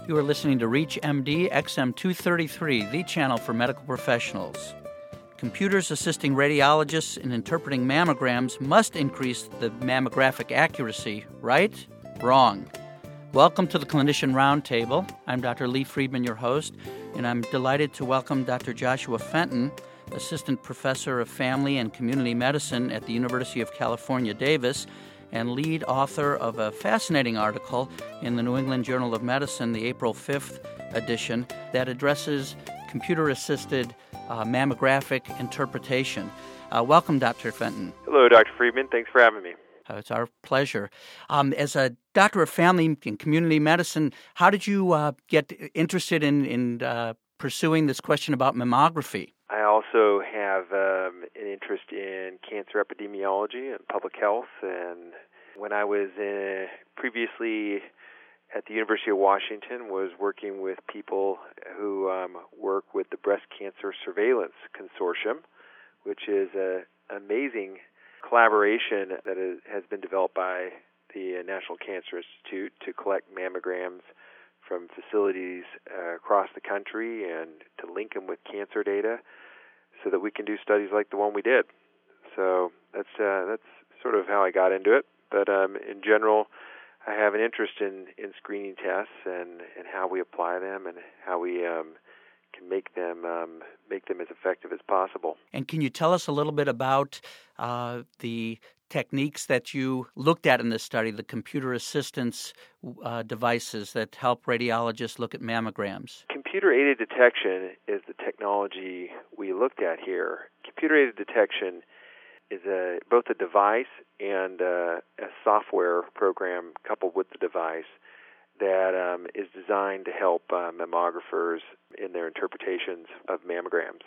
You are listening to ReachMD XM233, the channel for medical professionals. Computers assisting radiologists in interpreting mammograms must increase the mammographic accuracy, right? Wrong. Welcome to the Clinician Roundtable. I'm Dr. Lee Friedman, your host, and I'm delighted to welcome Dr. Joshua Fenton, Assistant Professor of Family and Community Medicine at the University of California, Davis, and lead author of a fascinating article in the New England Journal of Medicine, the April 5th edition, that addresses computer-assisted mammographic interpretation. Welcome, Dr. Fenton. Hello, Dr. Friedman. Thanks for having me. It's our pleasure. As a doctor of family and community medicine, how did you get interested in pursuing this question about mammography? I also have an interest in cancer epidemiology and public health. And when I was previously at the University of Washington, was working with people who work with the Breast Cancer Surveillance Consortium, which is an amazing collaboration that has been developed by the National Cancer Institute to collect mammograms from facilities across the country and to link them with cancer data so that we can do studies like the one we did. So that's sort of how I got into it. But in general, I have an interest in screening tests and how we apply them and how we can make them as effective as possible. And can you tell us a little bit about the techniques that you looked at in this study, the computer assistance devices that help radiologists look at mammograms? Computer-aided detection is the technology we looked at here. Computer-aided detection is both a device and a software program coupled with the device that is designed to help mammographers in their interpretations of mammograms.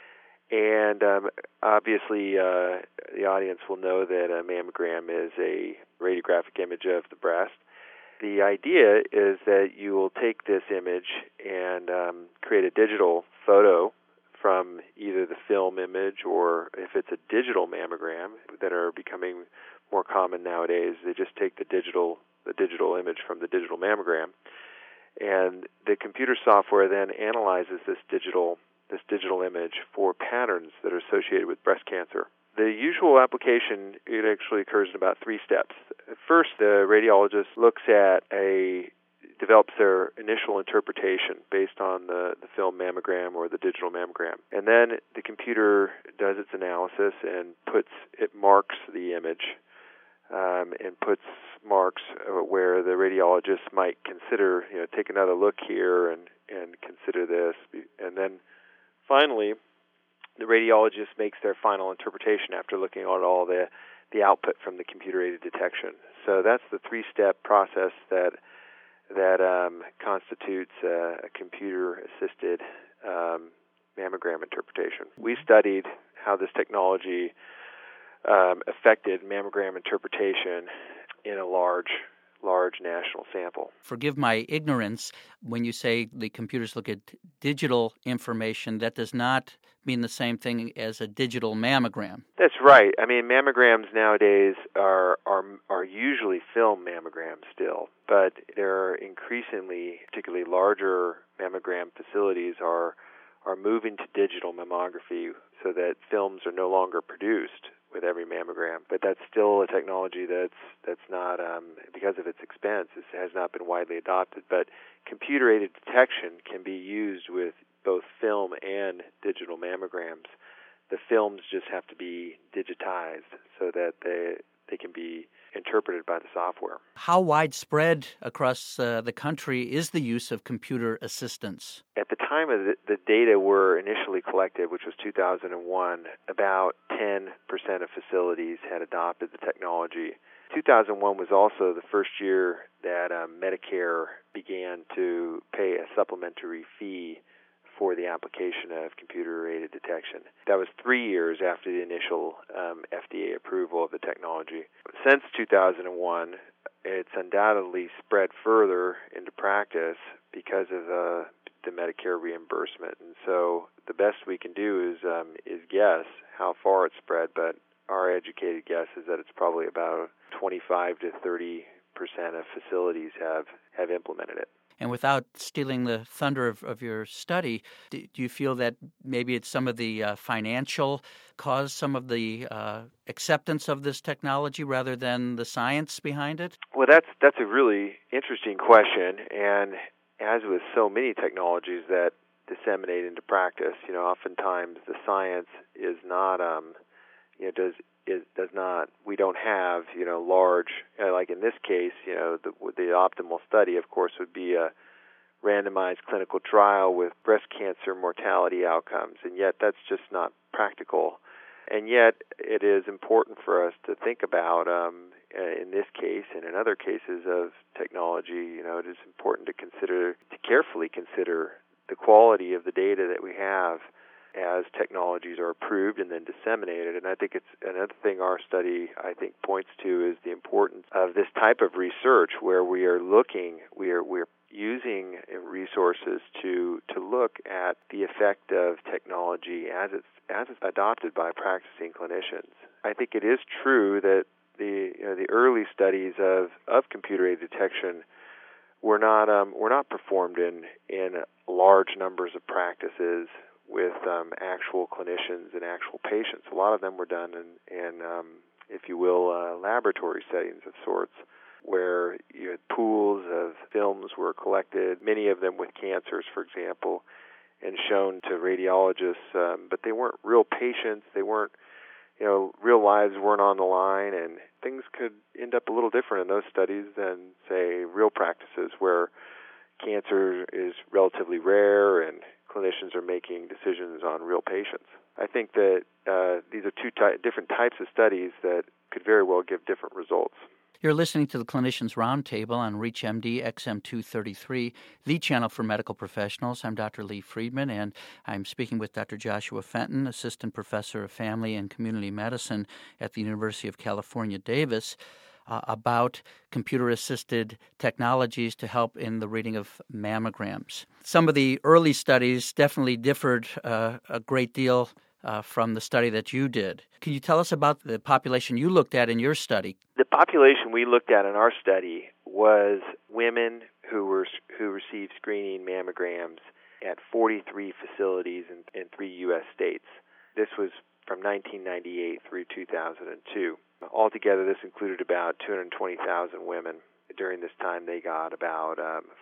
And obviously, the audience will know that a mammogram is a radiographic image of the breast. The idea is that you will take this image and create a digital photo from either the film image or if it's a digital mammogram that are becoming more common nowadays, they just take the digital image from the digital mammogram. And the computer software then analyzes this digital image for patterns that are associated with breast cancer. The usual application, it actually occurs in about 3 steps. First, the radiologist develops their initial interpretation based on the film mammogram or the digital mammogram. And then the computer does its analysis and marks the image and puts marks where the radiologist might consider, take another look here and consider this. And then finally, the radiologist makes their final interpretation after looking at all the output from the computer-aided detection. So that's the 3-step process that constitutes a computer-assisted mammogram interpretation. We studied how this technology affected mammogram interpretation in a large national sample. Forgive my ignorance. When you say the computers look at digital information, that does not mean the same thing as a digital mammogram. That's right. I mean, mammograms nowadays are usually film mammograms still, but there are increasingly, particularly larger mammogram facilities are moving to digital mammography so that films are no longer produced with every mammogram. But that's still a technology that's not, because of its expense, it has not been widely adopted. But computer-aided detection can be used with both film and digital mammograms. The films just have to be digitized so that they can be interpreted by the software. How widespread across the country is the use of computer assistance? At the time of the data were initially collected, which was 2001, about 10% of facilities had adopted the technology. 2001 was also the first year that Medicare began to pay a supplementary fee for the application of computer-aided detection. That was 3 years after the initial FDA approval of the technology. Since 2001, it's undoubtedly spread further into practice because of the Medicare reimbursement. And so the best we can do is guess how far it's spread, but our educated guess is that it's probably about 25 to 30% of facilities have implemented it. And without stealing the thunder of your study, do you feel that maybe it's some of the financial cause some of the acceptance of this technology rather than the science behind it? Well, that's a really interesting question, and as with so many technologies that disseminate into practice, oftentimes the science is not, does not. We don't have, large, like in this case, the optimal study, of course, would be a randomized clinical trial with breast cancer mortality outcomes, and yet that's just not practical. And yet it is important for us to think about, in this case and in other cases of technology, it is important to carefully consider the quality of the data that we have as technologies are approved and then disseminated. And I think it's another thing our study, points to is the importance of this type of research where we're using resources to look at the effect of technology as it's adopted by practicing clinicians. I think it is true that the early studies of computer-aided detection were not performed in large numbers of practices with actual clinicians and actual patients. A lot of them were done in if you will, laboratory settings of sorts, where pools of films were collected, many of them with cancers, for example, and shown to radiologists, but they weren't real patients. They weren't, real lives weren't on the line, and things could end up a little different in those studies than, say, real practices where cancer is relatively rare and clinicians are making decisions on real patients. I think that these are two different types of studies that could very well give different results. You're listening to the Clinicians Roundtable on ReachMD XM233, the channel for medical professionals. I'm Dr. Lee Friedman, and I'm speaking with Dr. Joshua Fenton, Assistant Professor of Family and Community Medicine at the University of California, Davis, about computer-assisted technologies to help in the reading of mammograms. Some of the early studies definitely differed a great deal from the study that you did. Can you tell us about the population you looked at in your study? The population we looked at in our study was women who received screening mammograms at 43 facilities in 3 U.S. states. This was from 1998 through 2002. Altogether, this included about 220,000 women. During this time, they got about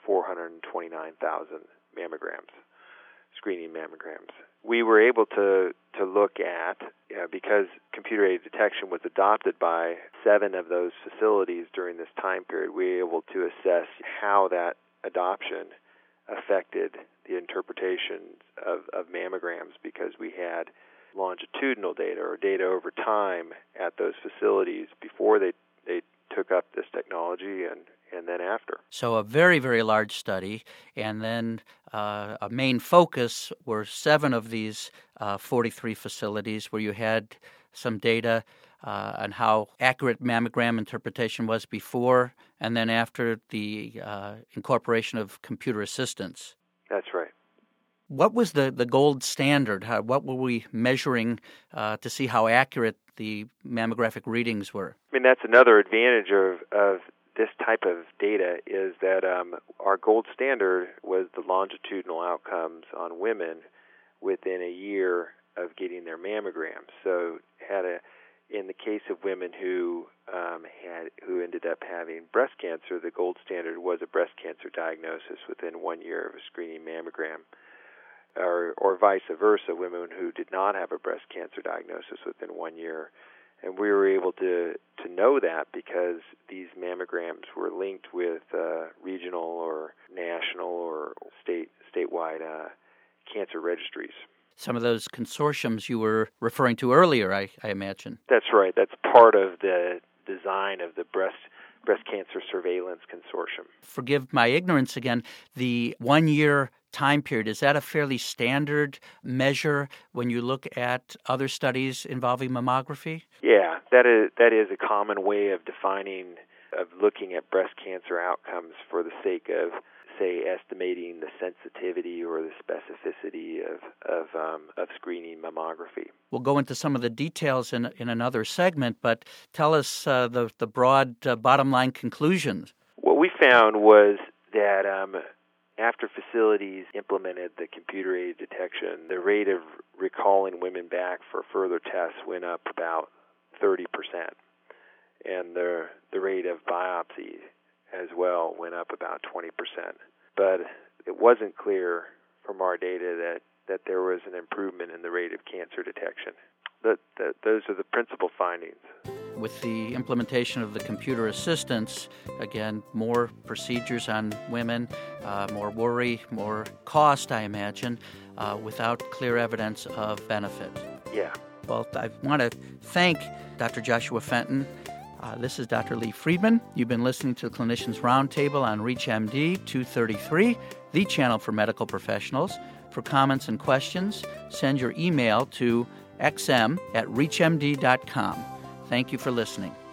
429,000 mammograms, screening mammograms. We were able to look at, because computer-aided detection was adopted by 7 of those facilities during this time period, we were able to assess how that adoption affected the interpretation of mammograms, because we had longitudinal data or data over time at those facilities before they took up this technology and then after. So a very, very large study, and then a main focus were 7 of these 43 facilities where you had some data on how accurate mammogram interpretation was before and then after the incorporation of computer assistance. That's right. What was the gold standard? What were we measuring to see how accurate the mammographic readings were? I mean, that's another advantage of this type of data is that our gold standard was the longitudinal outcomes on women within a year of getting their mammograms. So in the case of women who ended up having breast cancer, the gold standard was a breast cancer diagnosis within 1 year of a screening mammogram. Or vice versa, women who did not have a breast cancer diagnosis within 1 year. And we were able to know that because these mammograms were linked with regional or national or statewide cancer registries. Some of those consortiums you were referring to earlier, I imagine. That's right. That's part of the design of the Breast Cancer Surveillance Consortium. Forgive my ignorance again. The 1 year time period, is that a fairly standard measure when you look at other studies involving mammography? Yeah, that is a common way of looking at breast cancer outcomes for the sake of, say, estimating the sensitivity or the specificity of screening mammography. We'll go into some of the details in another segment, but tell us the broad bottom line conclusions. What we found was that after facilities implemented the computer-aided detection, the rate of recalling women back for further tests went up about 30%. And the rate of biopsy as well went up about 20%. But it wasn't clear from our data that there was an improvement in the rate of cancer detection. Those are the principal findings. With the implementation of the computer assistance, again, more procedures on women, more worry, more cost, I imagine, without clear evidence of benefit. Yeah. Well, I want to thank Dr. Joshua Fenton. This is Dr. Lee Friedman. You've been listening to the Clinicians Roundtable on ReachMD 233, the channel for medical professionals. For comments and questions, send your email to xm@reachmd.com. Thank you for listening.